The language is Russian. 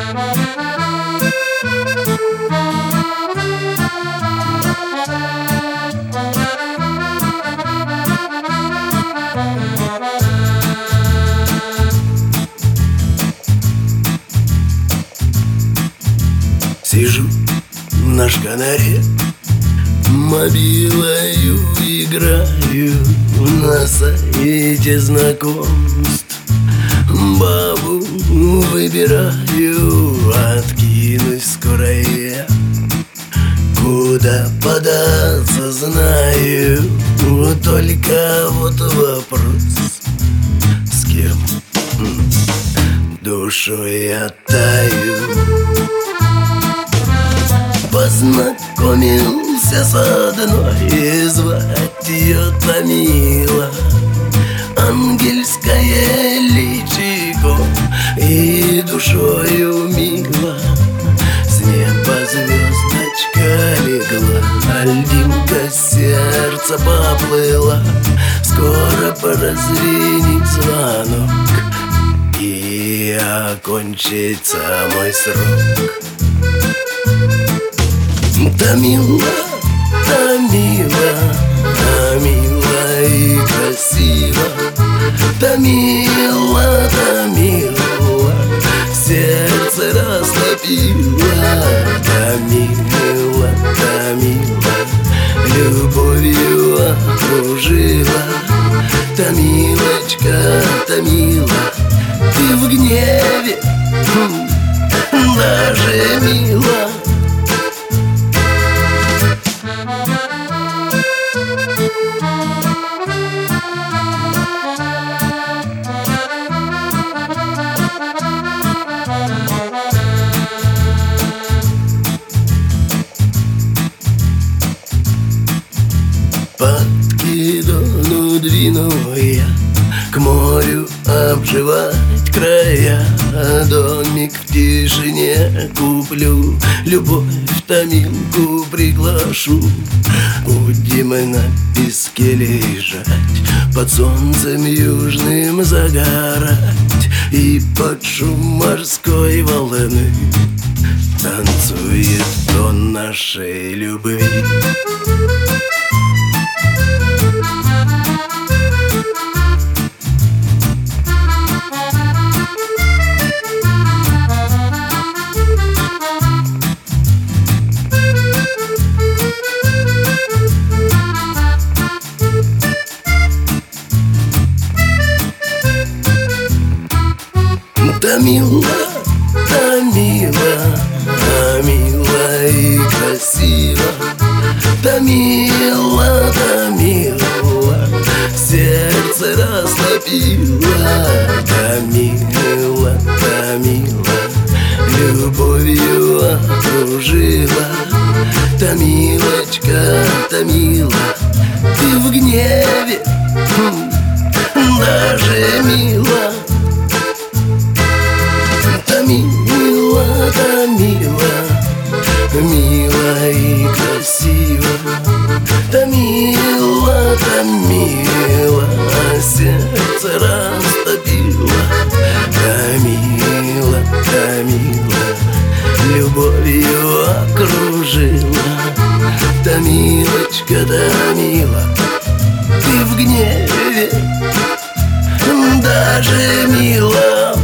Сижу на шканаре, мобилою играю, на сайте знакомств бабу выбираю. Откинусь скоро я, куда податься знаю. Вот только вот вопрос, с кем душой я таю. Познакомился с одной, звать ее Тамила. Ангельское личико и душою мило. С неба звездочка легла, льдинка сердца поплыла. Скоро прозвенит звонок, и окончится мой срок. Тамила, Тамила, Тамила и красиво. Тамила, Тамила, сердце растопила. Тамила, Тамила, любовью окружила. Тамилочка, Тамила, ты в гневе даже мила. Под Кидону двину я к морю обживать края. Домик в тишине куплю, любовь Тамилку приглашу. Будем на песке лежать, под солнцем южным загорать, и под шум морской волны танцует тон нашей любви. Тамила, Тамила, Тамила и красиво. Тамила, Тамила, сердце растопила. Тамила, Тамила, любовью окружила. Тамилочка, Тамила, ты в гневе даже мила. Тамила, Тамила, мила и красиво. Тамила, Тамила, сердце растопила. Тамила, Тамила, любовью окружила. Тамилочка, Тамила, ты в гневе даже мила.